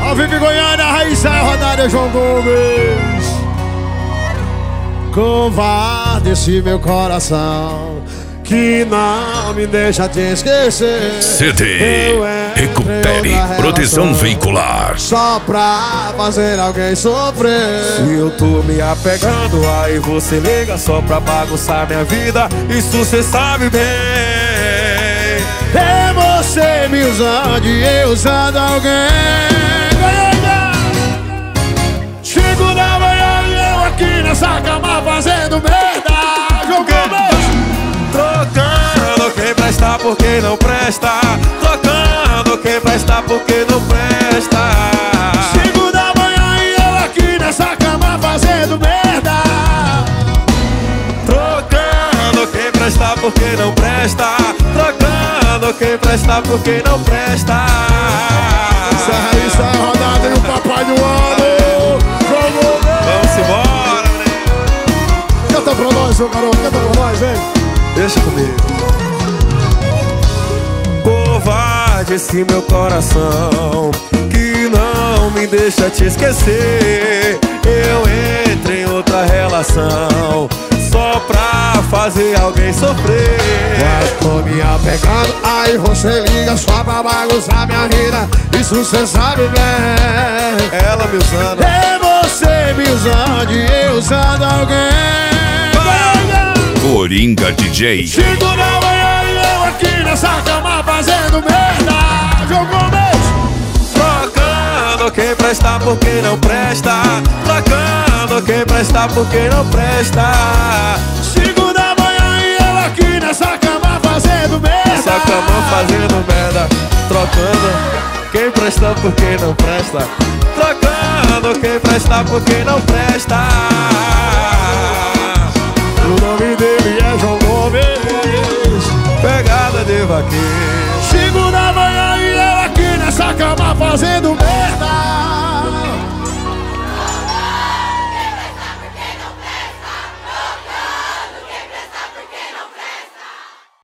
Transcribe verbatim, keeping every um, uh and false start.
Ao vivo em Goiânia, Raíssa, rodada João Gomes. Covarde esse meu coração que não me deixa te esquecer. C D Recupere Proteção Veicular. Só pra fazer alguém sofrer. Se eu tô me apegando, aí você liga só pra bagunçar minha vida. Isso cê sabe bem. É você me usando e eu usando alguém. Chego na manhã e eu aqui nessa cama fazendo merda. João Gomes. Trocando quem presta por quem não presta. Trocando quem presta por quem não presta. Chego da manhã e eu aqui nessa cama fazendo merda. Trocando quem presta por quem não presta. Trocando quem presta por quem não presta. Essa é a Raíssa, a rodada e o papai do ano. João Gomes. Vamos embora, né? Canta pra nós, meu garoto, canta pra nós, vem. Deixa comigo. Covarde esse meu coração que não me deixa te esquecer. Eu entro em outra relação só pra fazer alguém sofrer. Mas tô me apegando, aí você liga só pra bagunçar minha vida. Isso cê sabe bem. Ela me usando. É você me usando e eu usando alguém. Coringa D J. Chego na manhã e eu aqui nessa cama fazendo merda. João Gomes. Trocando quem presta por quem não presta. Trocando quem presta por quem não presta. Chego na manhã e eu aqui nessa cama fazendo merda. Essa cama fazendo merda. Trocando quem presta por quem não presta. Trocando quem presta por quem não presta. O nome dele é João Gomes. Pegada de vaqueiro. Chego na manhã e eu aqui nessa cama fazendo merda.